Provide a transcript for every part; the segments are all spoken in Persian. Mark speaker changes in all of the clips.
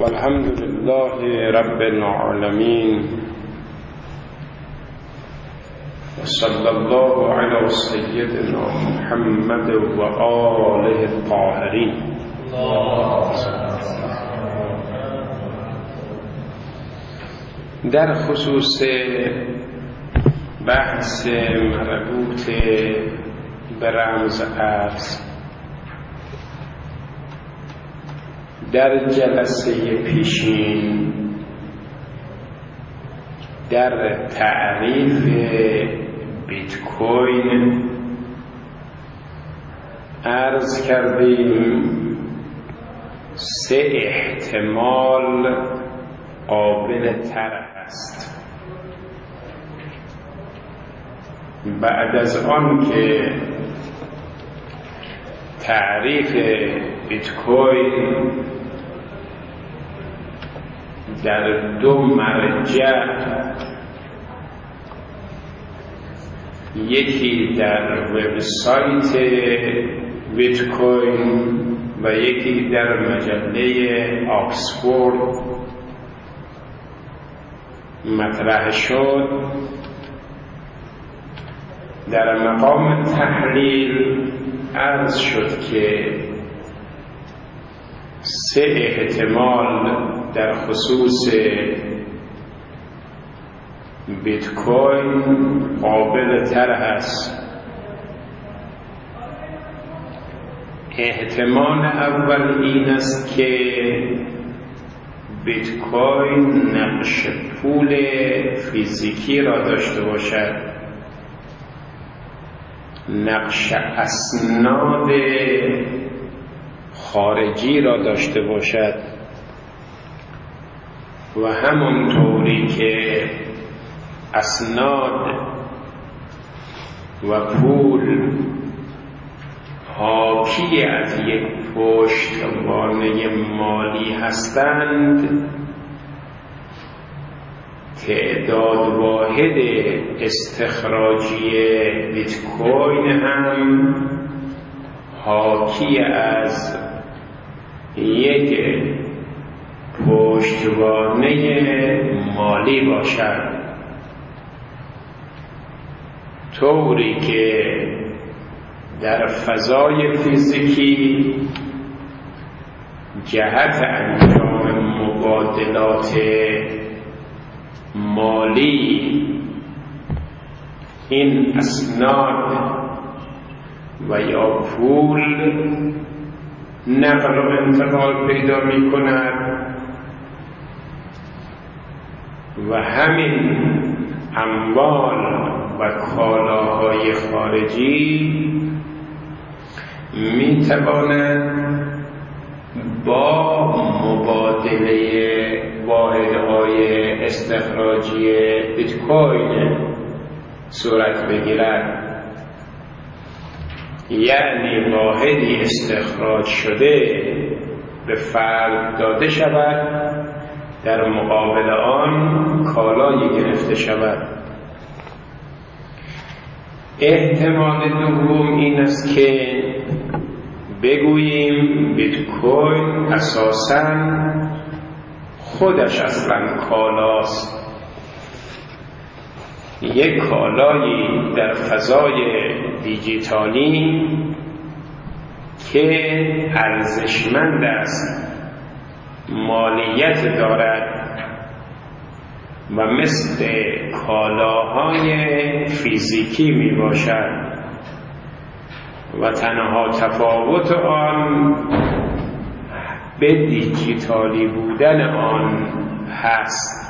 Speaker 1: الحمد لله رب العالمين وصلى الله على سيدنا محمد وآله الطاهرين. در خصوص بحث مربوط به رمز ارز در جلسه پیشین در تعریف بیت کوین عرض کردیم 3 احتمال قابل طرح است. بعد از آن که تعریف بیت کوین در 2 مرجع، یکی در وبسایت بیت کوین و یکی در مجله آکسفورد مطرح شد، در مقام تحلیل عرض شد که 3 احتمال در خصوص بیت کوین قابل طرح است. احتمال اول این است که بیت کوین نقش پول فیزیکی را داشته باشد، نقش اسناد خارجی را داشته باشد و همونطوری که اسناد و پول حاکی از یک پشتوانه مالی هستند، تعداد واحد استخراجی بیت کوین هم حاکی از یک پشتوانه مالی باشد، طوری که در فضای فیزیکی جهت انجام مبادلات مالی این اسناد و یا پول نقل و انتقال پیدا می کند و همین اموال و کالاهای خارجی می توانند با مبادله واحدهای استخراجی بیت کوین صورت بگیرد. یعنی واحدی استخراج شده به فرد داده شود، در مقابل آن کالایی گرفته شود. احتمال دوم این است که بگوییم بیت کوین اساساً خودش اصلاً کالاست، یک کالایی در فضای دیجیتالی که ارزشمند است، مالیت دارد و مثل کالاهای فیزیکی می باشد و تنها تفاوت آن به دیجیتالی بودن آن هست.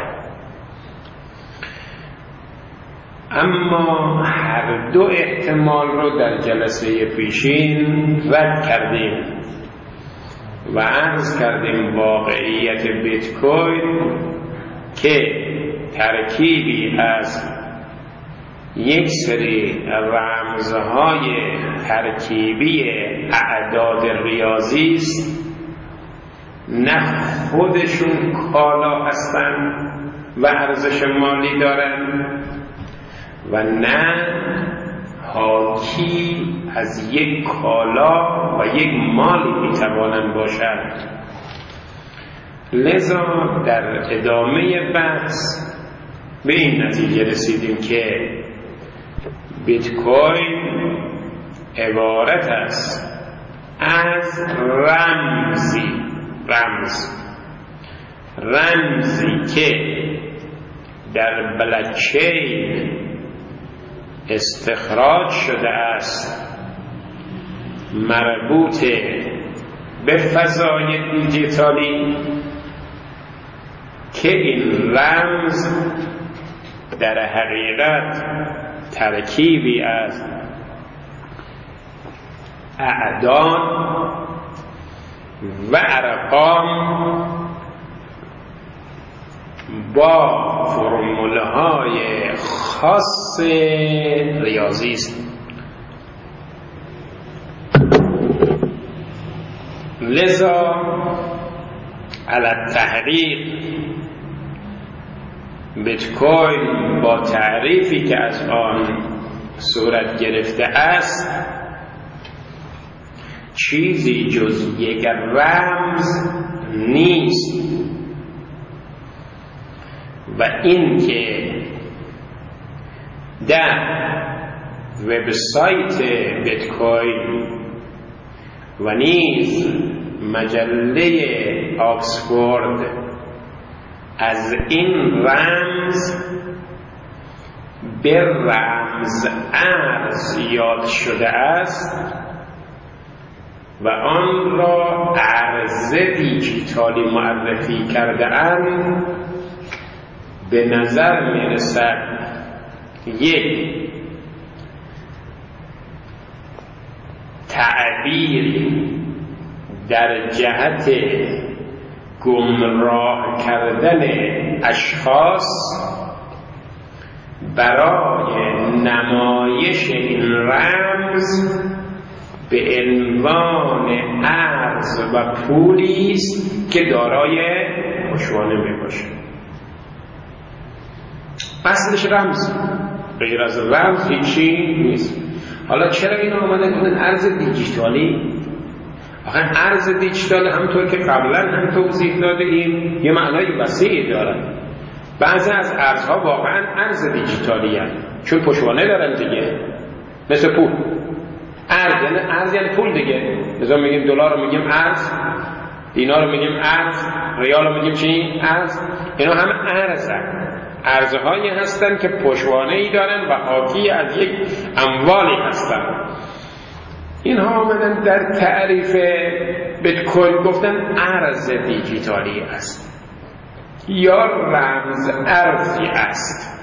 Speaker 1: اما هر 2 احتمال رو در جلسه پیشین رد کردیم و عرض کردیم واقعیت بیت کوین که ترکیبی از یک سری رمزهای ترکیبی اعداد ریاضی است، نه خودشون کالا هستند و ارزش مالی دارند و نه حاکی از یک کالا و یک مالی میتوانند باشند. لذا در ادامه بحث به این نتیجه رسیدیم که بیت کوین عبارت است از رمزی که در بلاکچین استخراج شده است، مربوط به فضای دیجیتالی، که این رمز در حقیقت ترکیبی از اعداد و ارقام با فرمولهای خاص ریاضی است. لذا علی التحقیق بیت کوین با تعریفی که از آن صورت گرفته است چیزی جز یک رمز نیست و این که در وبسایت بیت کوین و نیز مجله آکسفورد از این رمز به رمز ارز یاد شده است و آن را ارز دیجیتالی معرفی کرده اند، به نظر می رسد یک تعبیر در جهت گمراه کردن اشخاص برای نمایش این رمز به عنوان ارز و پولی است که دارای پشتوانه می باشد. اصلش رمز، غیر از رمز هیچی نیست. حالا چرا این آمده گفتن ارز دیجیتالی؟ آخه ارز دیجیتال همطور که قبلا هم توضیح داده ایم یه معنای وسیعی دارن. بعضی از ارزها واقعا ارز دیجیتالی هست چون پشتوانه دارن دیگه، مثل پول. ارز یعنی پول دیگه. مثلا میگیم دلار رو میگیم ارز، دینار رو میگیم ارز، ریال رو میگیم چی؟ ارز. اینا هم ارزن، ارزهایی هستن که پشتوانه‌ای دارن و حاکی از یک اموالی هستن. اینها آمدن در تعریف بیت کوین گفتن ارز دیجیتالی است یا رمز ارزی است.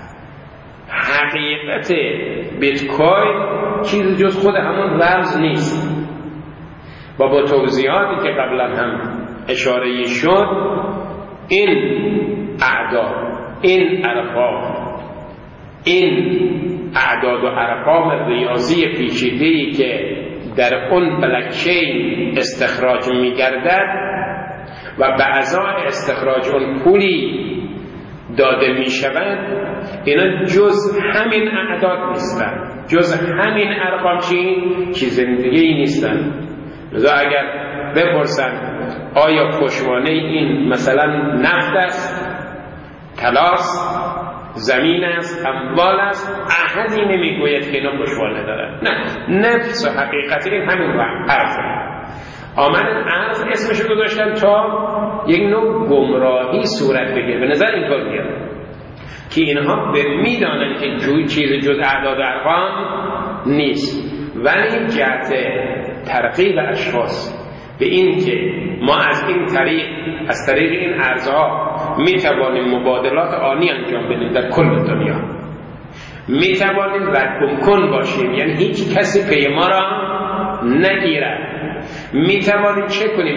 Speaker 1: حقیقت بیت کوین چیز جز خود همون رمز نیست و با توضیحاتی که قبلا هم اشاره شد، این اعداد، این ارقام، این اعداد و ارقام ریاضی پیچیده‌ای که در اون بلاکچین استخراج می‌گردد و به ازای استخراج اون پولی داده می‌شود، اینا جز همین اعداد نیستن، جز همین ارقام چیز دیگه‌ای نیستن. لذا اگر بپرسن آیا پشتوانه این مثلا نفت است، طلاست، زمین است، اموال است، احدی نمیگوید که اینا پشتوانه دارن. نه، نفس و حقیقت این همین ارزه. آمدن ارز اسمشو گذاشتن تا یک نوع گمراهی صورت بگیره. به نظر اینطور میاد که اینها میدانن که چیز جز اعداد و ارقام نیست، ولی جهت ترغیب اشخاص به این که ما از این طریق، از طریق این ارزها می توانیم مبادلات آنی انجام بدیم در کل دنیا، می توانیم رد باشیم، یعنی هیچ کسی پی ما را نگیرد، می توانیم چه کنیم،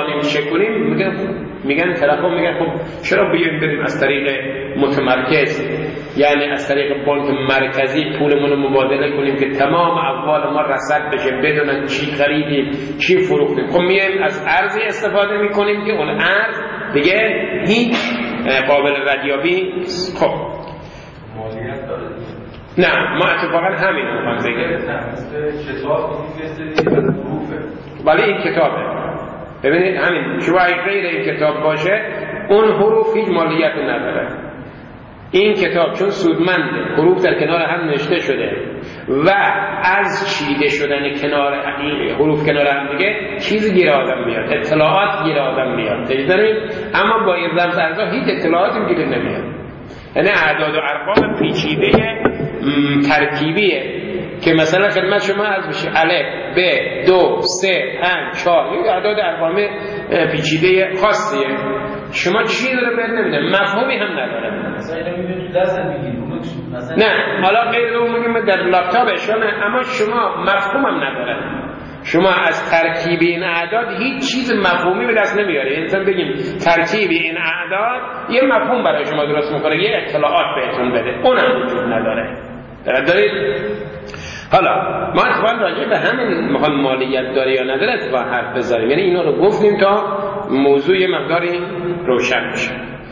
Speaker 1: میگن طرفا میگن خب چرا بیایم بریم از طریق متمرکز، یعنی از طریق بانک مرکزی پولمون رو مبادله کنیم که تمام اموال ما رصد بشه بدونن چی خریدیم چی فروختیم. خب میایم از ارزی استفاده میکنیم که اون ارز دیگه هیچ قابل ردیابی نیست. خب
Speaker 2: مالیات داره؟
Speaker 1: نه، ما اتفاقا همین رو میخوام بگم.
Speaker 2: کتاب حروفه،
Speaker 1: ولی این کتابه. ببینید همین شما غیر این کتاب باشه اون حروف هیچ مالیت نداره. این کتاب چون سودمنده، حروف در کنار هم نوشته شده و از چیده شدن کنار حروف کنار هم دیگه چیزی گیر آدم میاد، اطلاعات گیر آدم میاد، اما با این رمز ارزها هیچ اطلاعاتی گیر نمیاد. یعنی اعداد و ارقام پیچیده ترکیبیه که مثلا خدمت شما عرض بشه الف، ب، 2، 3، 5، 4 این اعداد ارقام پیچیده خاصیه. شما چیزی رو بهت نمیده، مفهومی هم نداره.
Speaker 2: مثلا اینو میبینید تو دست میگیرید مثلا
Speaker 1: نه حالا غیر اون میگیم در لپتاپ شما، اما شما مفهوم هم نداره. شما از ترکیب این اعداد هیچ چیز مفهومی به دست نمیاره. انسان بگیم ترکیب این اعداد یه مفهوم برای شما درست میکنه، یه اطلاعات بهتون بده، اونم وجود نداره. دارید؟ حالا ما اتفاقا راجع به همین مالیت داره یا نداره اتفاقا حرف بذاریم، یعنی اینا رو گفتیم تا موضوع یه مقداری روشن بشه.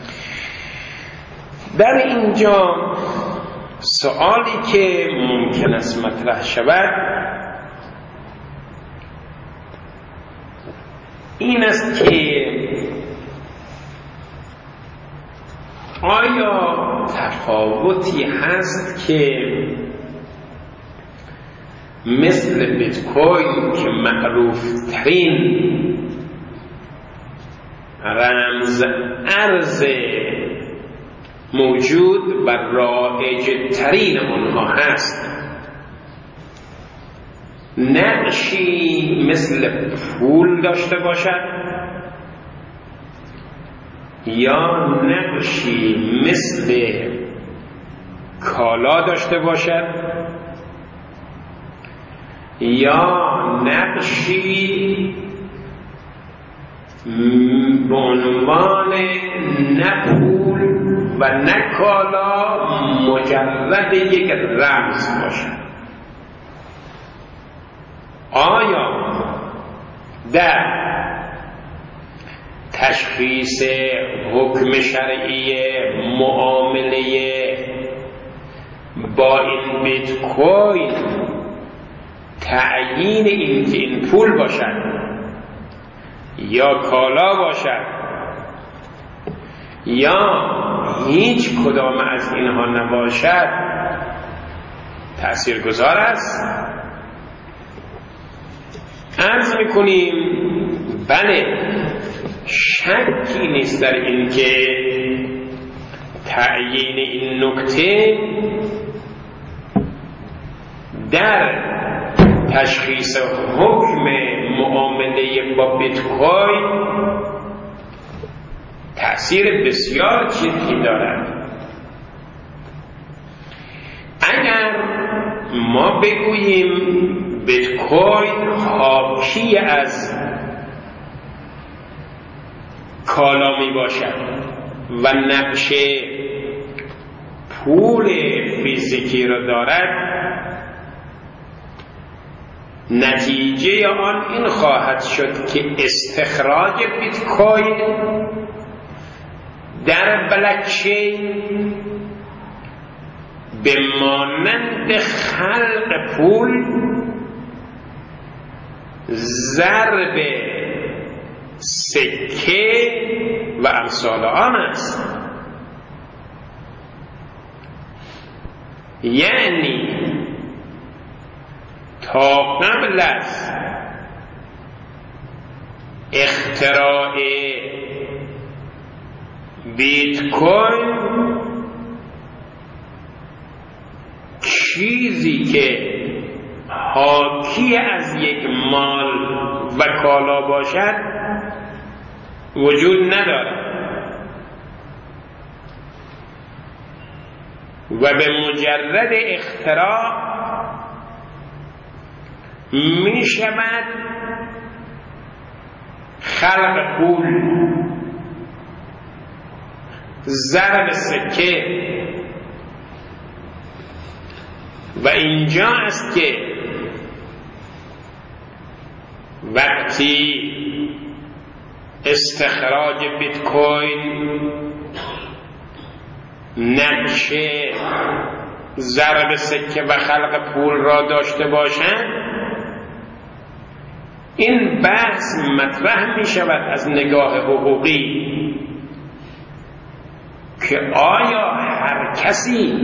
Speaker 1: در اینجا سوالی که ممکن است مطرح شود این است که آیا تفاوتی هست که مثل بیت کوین که معروف ترین رمز ارز موجود و رایج ترین اونها هست، نقشی مثل پول داشته باشد یا نقشی مثل کالا داشته باشد یا نقشی به عنوان نه پول و نه کالا مجرد یک رمز باشد. آیا در تشخیص حکم شرعی معامله با این بیت کوین تعیین این که این پول باشد یا کالا باشد یا هیچ کدام از اینها نباشد تأثیرگذار است؟ عرض میکنیم بله، شکی نیست در این که تعیین این نکته در تشخیص حکم معامله با بیت کوین تأثیر بسیار جدی دارد. اگر ما بگوییم بیت کوین حاکی از کالا می باشد و نقش پول فیزیکی را دارد، نتیجه آن این خواهد شد که استخراج بیت کوین در بلاکچین به مانند خلق پول ضرب سکه و امثال آن است. یعنی تا قبل از اختراع بیت کوین چیزی که حاکی از یک مال و کالا باشد وجود ندارد و به مجرد اختراع می شود خلق پول، ضرب سکه. و اینجا است که وقتی استخراج بیت کوین نقش ضرب سکه و خلق پول را داشته باشند، این بحث مطرح می شود از نگاه حقوقی که آیا هر کسی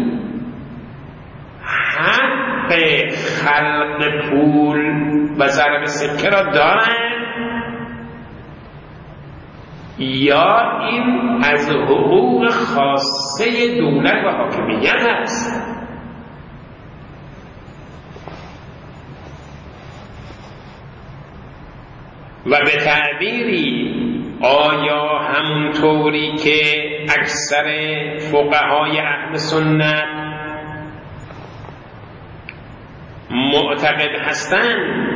Speaker 1: حق خلق پول و ضرب سکه را دارد یا این از حقوق خاصه دولت و حاکمیت است. و به تعبیری آیا همونطوری که اکثر فقهای اهل سنت معتقد هستند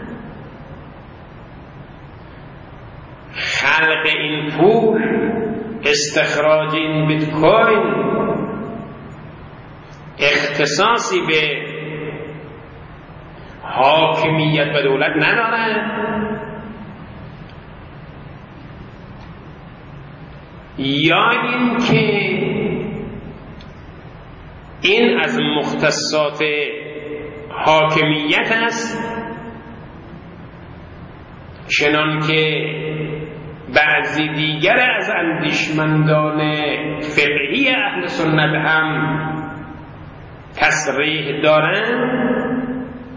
Speaker 1: خلق این پول، استخراج این بیت کوین اختصاصی به حاکمیت و دولت ندارد یا این که این از مختصات حاکمیت است، چنان که بعضی دیگر از اندیشمندان فقهی اهل سنت هم تصریح دارند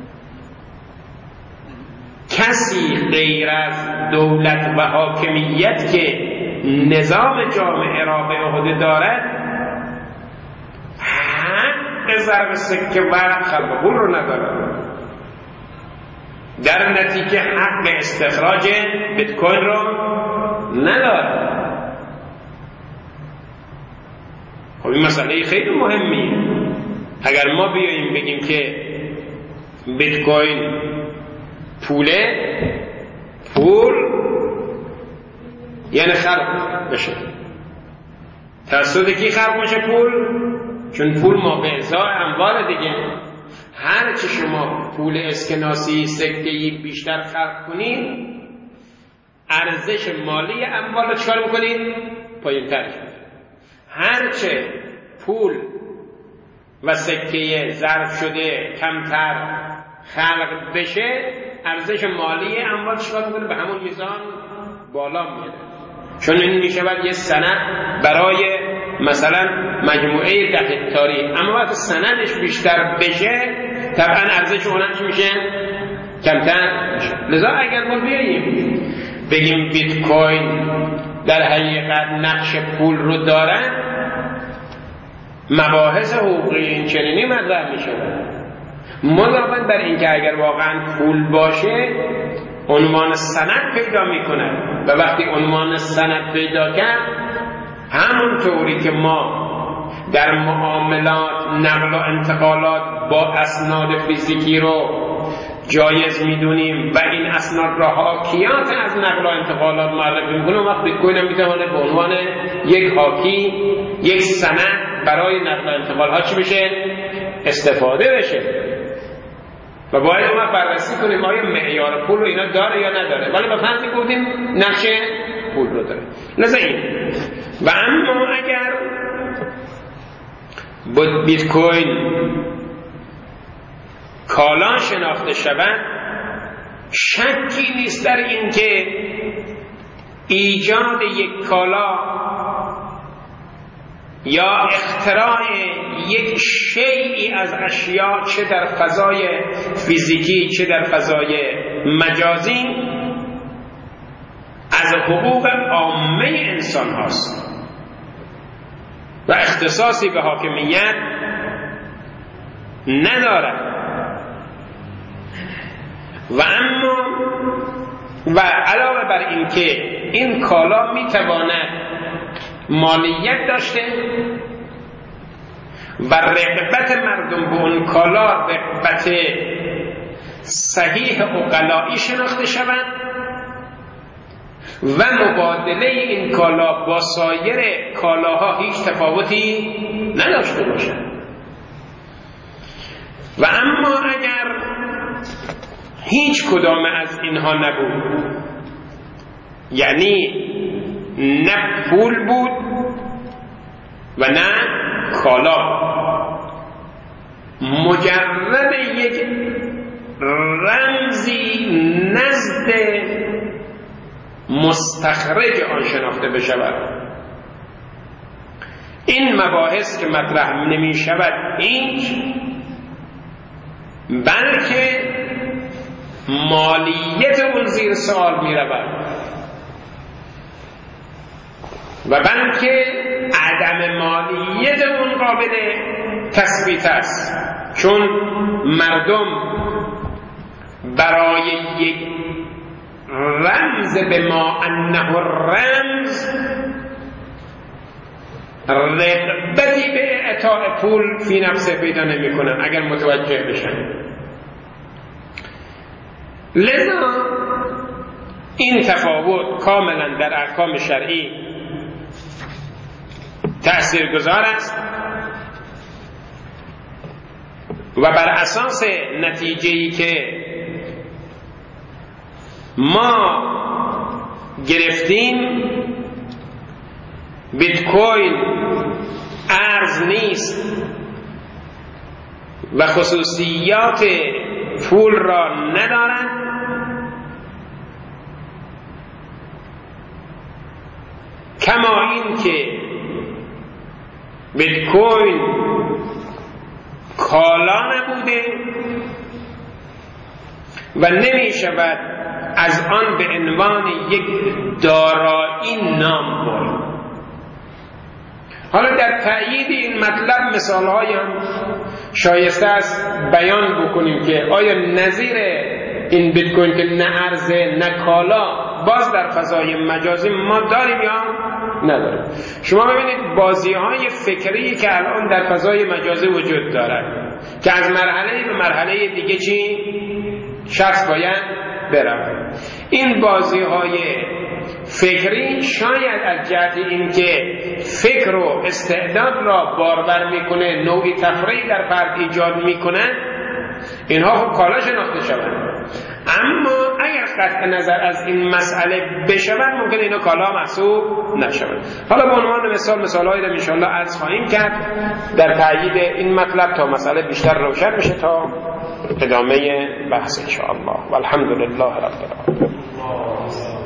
Speaker 1: کسی غیر از دولت و حاکمیت که نظام جامعه را به عهده دارد حق ضرب سکه و خلق پول رو ندارد، در نتیجه حق استخراج بیت کوین رو ندارد. خب این مسئله خیلی مهمیه. اگر ما بیاییم بگیم که بیت کوین پوله، پول یعنی خلق بشه. توسط کی خلق بشه پول؟ چون پول ما به ازای اموال دیگه، هر چی شما پول اسکناسی سکه‌ای بیشتر خلق کنید ارزش مالی اموال رو چکار میکنید؟ پایین تر شد. هر چه پول و سکه ظرف شده کمتر خلق بشه ارزش مالی اموال چکار میکنه؟ به همون میزان بالا میره. چون این میشود یه سند برای مثلا مجموعه 10 هکتاری، اما وقتی سندش بیشتر بشه طبعا ارزش اونم چی میشه؟ کمتر میشه. لذا اگر ما بیاییم بگیم بیت کوین در حقیقت نقش پول رو دارن، مباحث حقوقی این چنینی مطرح میشه. مضافاً بر اینکه اگر واقعا پول باشه عنوان سند پیدا میکنه و وقتی عنوان سند پیدا کرد همونطوری که ما در معاملات نقل و انتقالات با اسناد فیزیکی رو جایز میدونیم و این اسناد را حاکیات از نقل و انتقالات معرفی میکنه، وقت بیت کوین هم میتونه به عنوان یک حاکی، یک سند برای نقل و انتقال ها چی بشه؟ استفاده بشه. و باید ما بررسی کنیم آیا معیار پول رو اینا داره یا نداره، ولی به فرض گفتیم نقش پول رو داره. لذا این و اما اگر بیت کوین کالا شناخته شود شکی نیست در این که ایجاد یک کالا یا اختراع یک شیئی از اشیاء چه در فضای فیزیکی چه در فضای مجازی از حقوق عامه انسان هاست و اختصاصی به حاکمیت ندارد. و اما و علاوه بر این که این کالا میتواند مالیت داشته و رغبت مردم به اون کالا رغبت صحیح عقلایی شناخته شود و مبادله این کالا با سایر کالاها هیچ تفاوتی نداشته باشد. و اما اگر هیچ کدام از اینها نبود، یعنی نه پول بود و نه کالا، مجرد یک رمزی نزد مستخرج آن شناخته بشود این مباحث که مطرح نمی شود هیچ، بلکه مالیت اون زیر سوال می رود و بلکه عدم مالیت اون قابل تثبیت است، چون مردم برای یک رمز به ما انه رمز رغبتی به اعطاء پول فی نفسه پیدا نمی کنن اگر متوجه بشن. لذا این تفاوت کاملا در احکام شرعی تأثیرگذار است و بر اساس نتیجه‌ای که ما گرفتیم بیت کوین ارز نیست و خصوصیات پول را ندارد، کما این که بیت کوین کالا نبوده و نمی شود از آن به عنوان یک دارایی نام برد. حالا در تأیید این مطلب مثال‌های هم شایسته است بیان بکنیم که آیا نظیر این بیت کوین که نه ارزه نه کالا باز در فضای مجازی ما داریم یا نداریم؟ شما ببینید بازی‌های فکری که الان در فضای مجازی وجود دارد که از مرحله به مرحله دیگه چی شخص باید برود. این بازی‌های فکری شاید از جهت این که فکر و استعداد را بارور میکنه، نوعی تفریح در فرد ایجاد میکنه، اینها خب کالا شناخته شوند. اما اگر قطع نظر از این مسئله بشود ممکن اینا کالا محسوب نشود. حالا به عنوان مثالهایی را انشاءالله عرض خواهیم کرد در تأیید این مطلب تا مسئله بیشتر روشن بشه تا ادامه بحث انشاءالله. والحمد لله رب العالمین.